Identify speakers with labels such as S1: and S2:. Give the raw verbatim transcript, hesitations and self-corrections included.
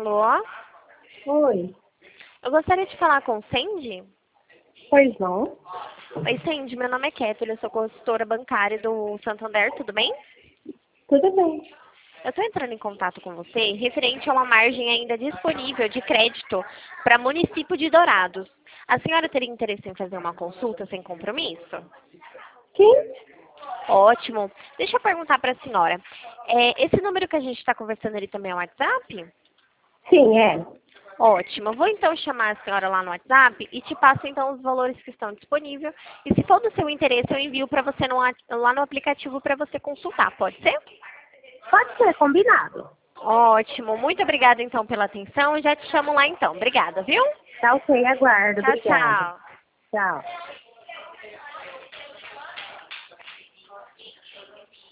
S1: Alô?
S2: Oi.
S1: Eu gostaria de falar com Sandy.
S2: Pois não?
S1: Oi, Sandy, meu nome é Kéfera, eu sou consultora bancária do Santander, tudo bem?
S2: Tudo bem.
S1: Eu estou entrando em contato com você referente a uma margem ainda disponível de crédito para município de Dourados. A senhora teria interesse em fazer uma consulta sem compromisso?
S2: Quem?
S1: Ótimo. Deixa eu perguntar para a senhora. É, esse número que a gente está conversando ali também é o WhatsApp?
S2: Sim, é.
S1: Ótimo. Eu vou então chamar a senhora lá no WhatsApp e te passo então os valores que estão disponíveis. E se for do seu interesse, eu envio para você no, wa- lá no aplicativo para você consultar. Pode ser?
S2: Pode ser, combinado.
S1: Ótimo. Muito obrigada então pela atenção. Já te chamo lá então. Obrigada, viu?
S2: Tá ok, aguardo.
S1: Tchau,
S2: Obrigada.
S1: tchau.
S2: Tchau.